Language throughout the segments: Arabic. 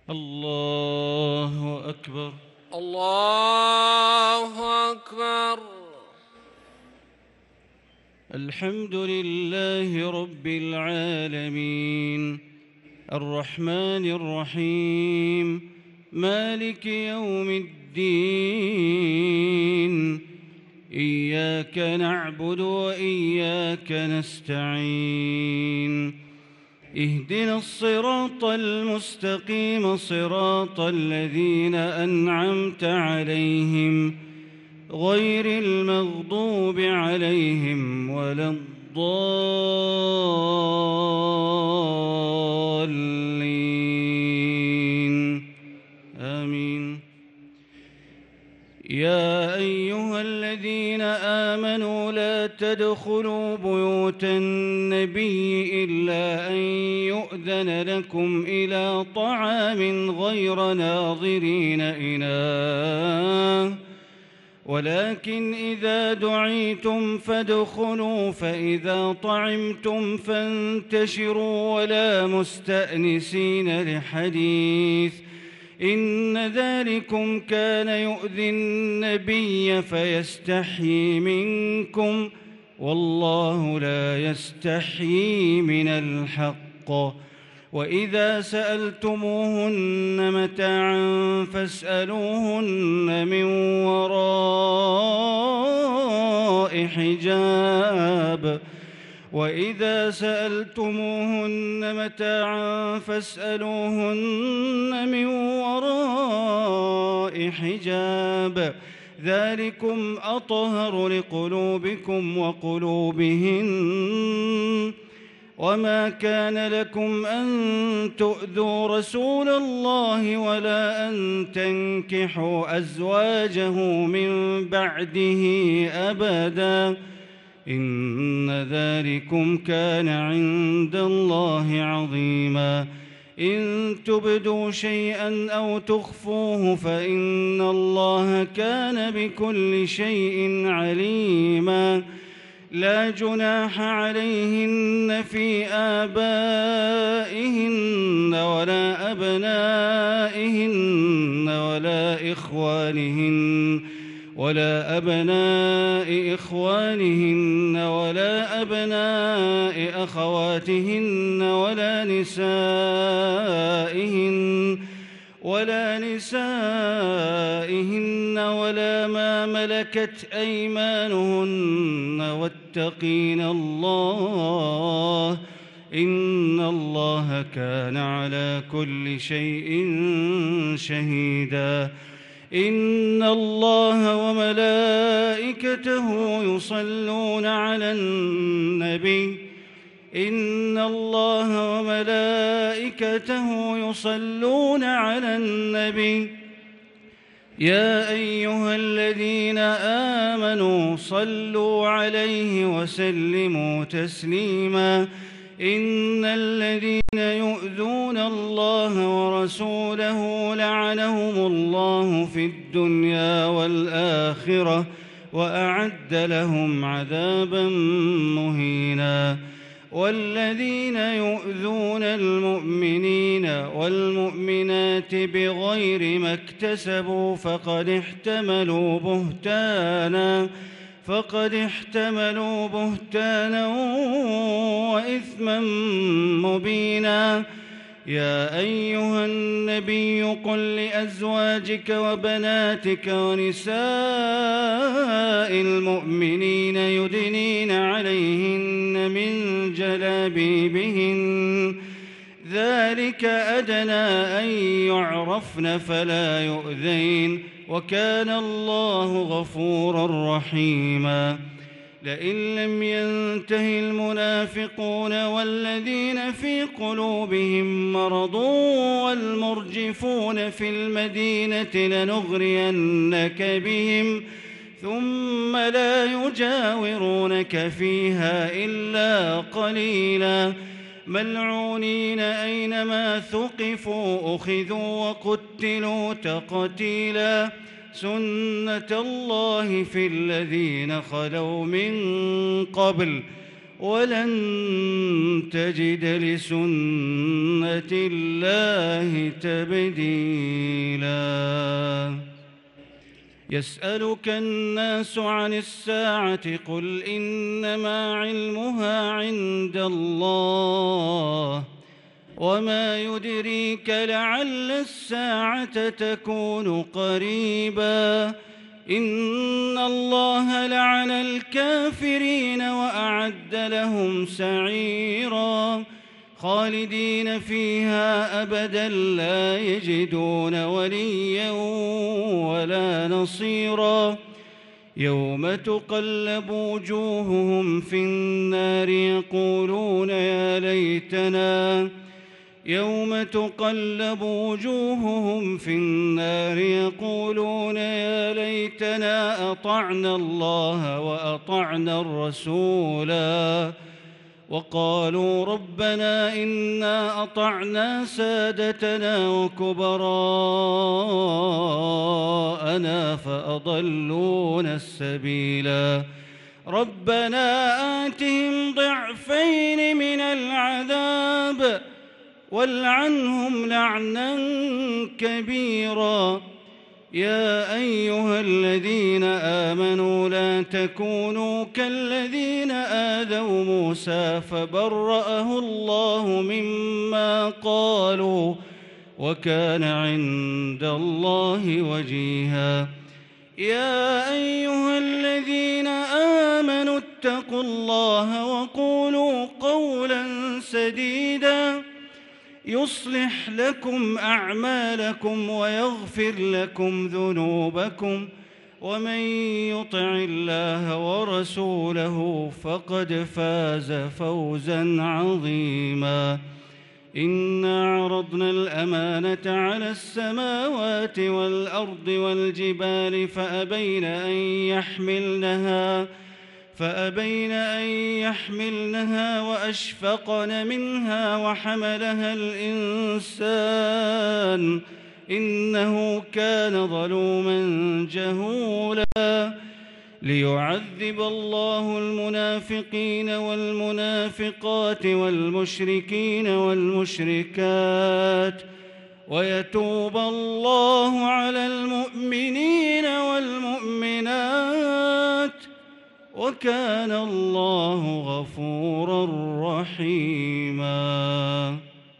الله أكبر. الله أكبر. الحمد لله رب العالمين الرحمن الرحيم مالك يوم الدين إياك نعبد وإياك نستعين اهدنا الصراط المستقيم صراط الذين أنعمت عليهم غير المغضوب عليهم ولا الضالين آمين. يا أيها الذين آمنوا لا تدخلوا بيوت النبي إلا أن يؤذن لكم إلى طعام غير ناظرين إناه ولكن إذا دعيتم فادخلوا فإذا طعمتم فانتشروا ولا مستأنسين لحديث إن ذلكم كان يؤذي النبي فيستحيي منكم والله لا يستحيي من الحق وإذا سألتموهن متاعا فاسألوهن من وراء حجاب وإذا سألتموهن متاعا فاسألوهن من وراء حجاب ذلكم أطهر لقلوبكم وقلوبهن وما كان لكم أن تؤذوا رسول الله ولا أن تنكحوا أزواجه من بعده أبدا إن ذلكم كان عند الله عظيما إن تبدوا شيئا أو تخفوه فإن الله كان بكل شيء عليما لا جناح عليهن في آبائهن ولا أبنائهن ولا أبناء إخوانهن ولا أبناء أخواتهن ولا نسائهن ولا ما ملكت أيمانهن واتقين الله إن الله كان على كل شيء شهيدا إن الله وملائكته يصلون على النبي إن الله وملائكته يصلون على النبي يا أيها الذين آمنوا صلوا عليه وسلموا تسليما إن الذين يؤذون الله ورسوله لعنهم الله في الدنيا والآخرة وأعد لهم عذابا مهينا والذين يؤذون المؤمنين والمؤمنات بغير ما اكتسبوا فقد احتملوا بهتانا وإثما مبينا يا أيها النبي قل لأزواجك وبناتك ونساء المؤمنين يدنين عليهن من جلابيبهن ذلك أدنى أن يعرفن فلا يؤذين وكان الله غفورا رحيما لئن لم ينته المنافقون والذين في قلوبهم مرض والمرجفون في المدينة لنغرينك بهم ثم لا يجاورونك فيها إلا قليلا ملعونين أينما ثقفوا أخذوا وقتلوا تقتيلا سنة الله في الذين خلوا من قبل ولن تجد لسنة الله تبديلا. يسألك الناس عن الساعة قل إنما علمها عند الله وما يدريك لعل الساعة تكون قريبا إن الله لعن الكافرين وأعد لهم سعيرا خالدين فيها أبدا لا يجدون وليا ولا نصيرا يوم تقلب وجوههم في النار يقولون يا ليتنا يوم تقلب وجوههم في النار يقولون يا ليتنا أطعنا الله وأطعنا الرسولا وقالوا ربنا إنا أطعنا سادتنا وكبراءنا فأضلونا السبيلا ربنا آتهم ضعفين من العذاب والعنهم لعنا كبيرا يا أيها الذين آمنوا لا تكونوا كالذين آذوا موسى فبرأه الله مما قالوا وكان عند الله وجيها يا أيها الذين آمنوا اتقوا الله وقولوا قولا سديدا يصلح لكم أعمالكم ويغفر لكم ذنوبكم ومن يطع الله ورسوله فقد فاز فوزا عظيما إنا عرضنا الأمانة على السماوات والأرض والجبال فأبين أن يحملنها وأشفقن منها وحملها الإنسان إنه كان ظلوما جهولا ليعذب الله المنافقين والمنافقات والمشركين والمشركات ويتوب الله على المؤمنين والمؤمنات وكان الله غفورا رحيما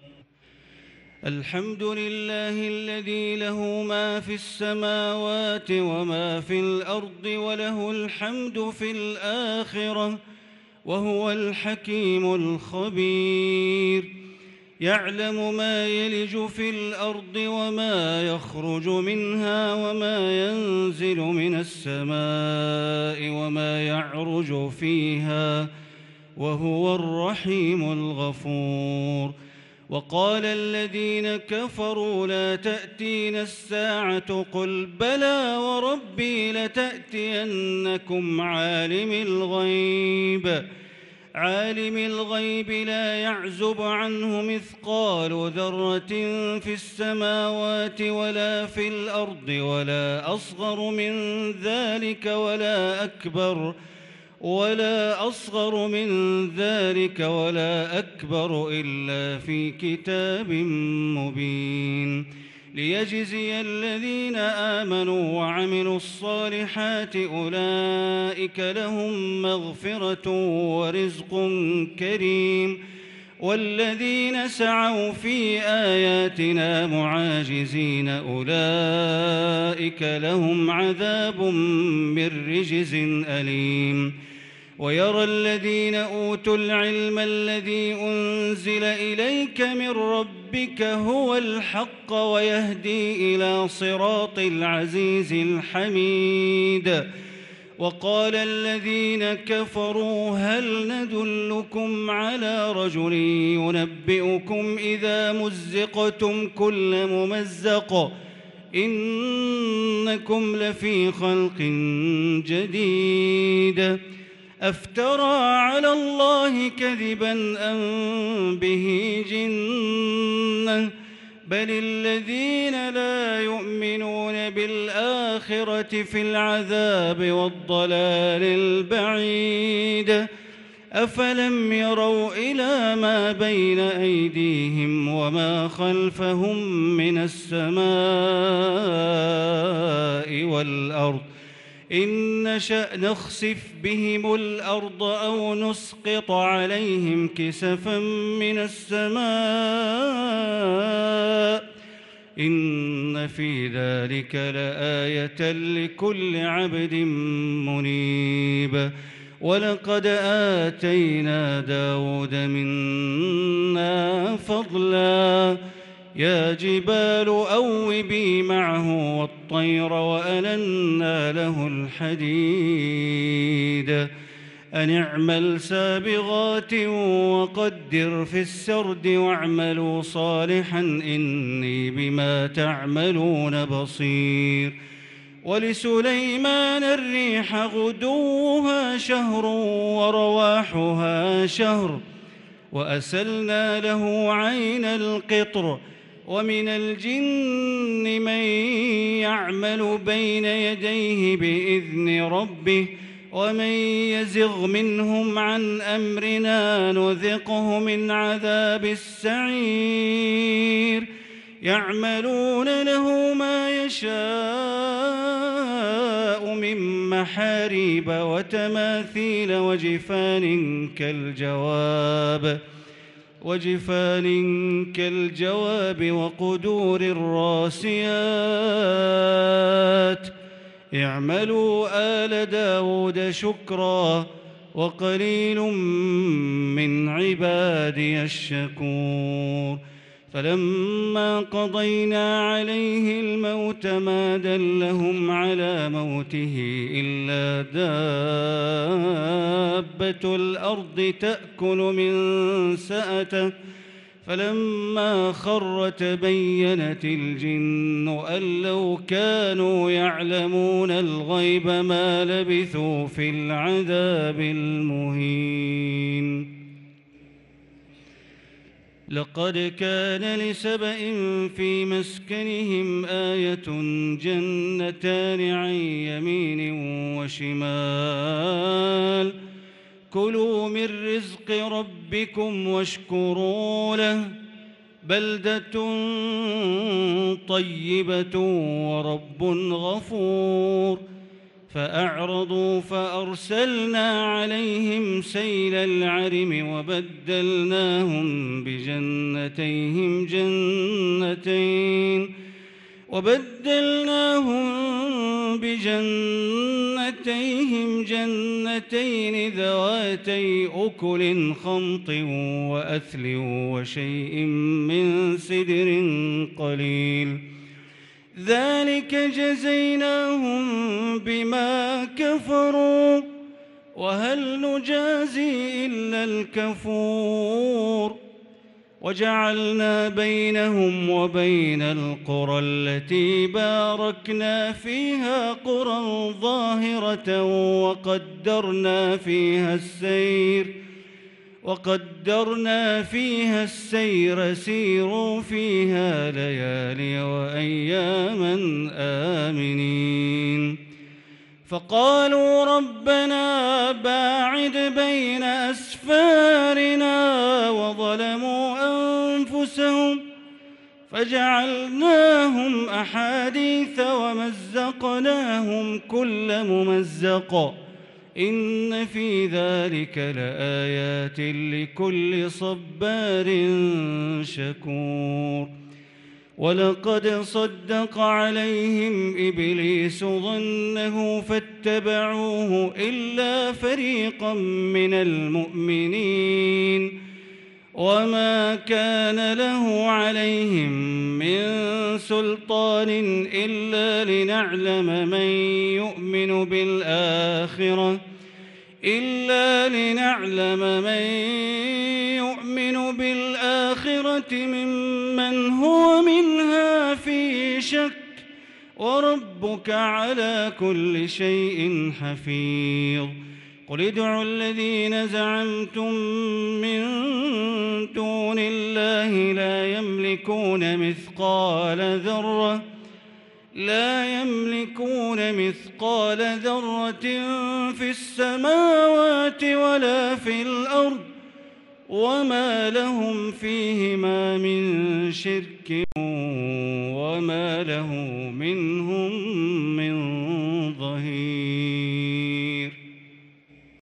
الحمد لله الذي له ما في السماوات وما في الأرض وله الحمد في الآخرة وهو الحكيم الخبير يعلم ما يلج في الأرض وما يخرج منها وما ينزل من السماء وما يعرج فيها وهو الرحيم الغفور وقال الذين كفروا لا تأتينا الساعة قل بلى وربي لتأتينكم عالم الغيب لا يعزب عنه مثقال ذرة في السماوات ولا في الأرض ولا أصغر من ذلك ولا أكبر إلا في كتاب مبين ليجزي الذين آمنوا وعملوا الصالحات أولئك لهم مغفرة ورزق كريم والذين سعوا في آياتنا معاجزين أولئك لهم عذاب من رجز أليم ويرى الذين أوتوا العلم الذي أنزل إليك من ربك هو الحق ويهدي إلى صراط العزيز الحميد وقال الذين كفروا هل ندلكم على رجل ينبئكم إذا مزقتم كل ممزق إنكم لفي خلق جديد أفترى على الله كذبا أم به جنة بل الذين لا يؤمنون بالآخرة في العذاب والضلال البعيد أفلم يروا إلى ما بين أيديهم وما خلفهم من السماء والأرض إن نشأ نخسف بهم الأرض أو نسقط عليهم كسفا من السماء إن في ذلك لآية لكل عبد منيب ولقد آتينا داود منا فضلا يا جبال أوبي معه والطير وألنا له الحديد أن اعمل سابغات وقدر في السرد واعملوا صالحا إني بما تعملون بصير ولسليمان الريح غدوها شهر ورواحها شهر وأسلنا له عين القطر ومن الجن من يعمل بين يديه بإذن ربه ومن يزغ منهم عن أمرنا نذقه من عذاب السعير يعملون له ما يشاء من محاريب وتماثيل وجفان كالجواب وقدور الراسيات اعملوا آل داود شكرا وقليل من عبادي الشكور فلما قضينا عليه الموت ما دلهم على موته إلا دابة الأرض تأكل من سأته فلما خر تبينت الجن أن لو كانوا يعلمون الغيب ما لبثوا في العذاب المهين لقد كان لسبإ في مسكنهم آية جنتان عن يمين وشمال كلوا من رزق ربكم واشكروا له بلدة طيبة ورب غفور فأعرضوا فأرسلنا عليهم سيل العرم وبدلناهم بجنتيهم جنتين ذواتي أكل خمط وأثل وشيء من سدر قليل ذلك جزيناهم بما كفروا وهل نجازي إلا الكفور وجعلنا بينهم وبين القرى التي باركنا فيها قرى ظاهرة وقدرنا فيها السير سيروا فيها ليالي وأياما آمنين فقالوا ربنا باعد بين أسفارنا وظلموا أنفسهم فجعلناهم أحاديث ومزقناهم كل ممزق إن في ذلك لآيات لكل صبار شكور ولقد صدق عليهم إبليس ظنه فاتبعوه إلا فريقا من المؤمنين وما كان له عليهم من سلطان إلا لنعلم من يؤمن بالآخرة ممن هو منها في شك وربك على كل شيء حفيظ قل ادعوا الذين زعمتم من دون الله لا لا يملكون مثقال ذرة في السماوات ولا في الأرض وما لهم فيهما من شرك وما له منهم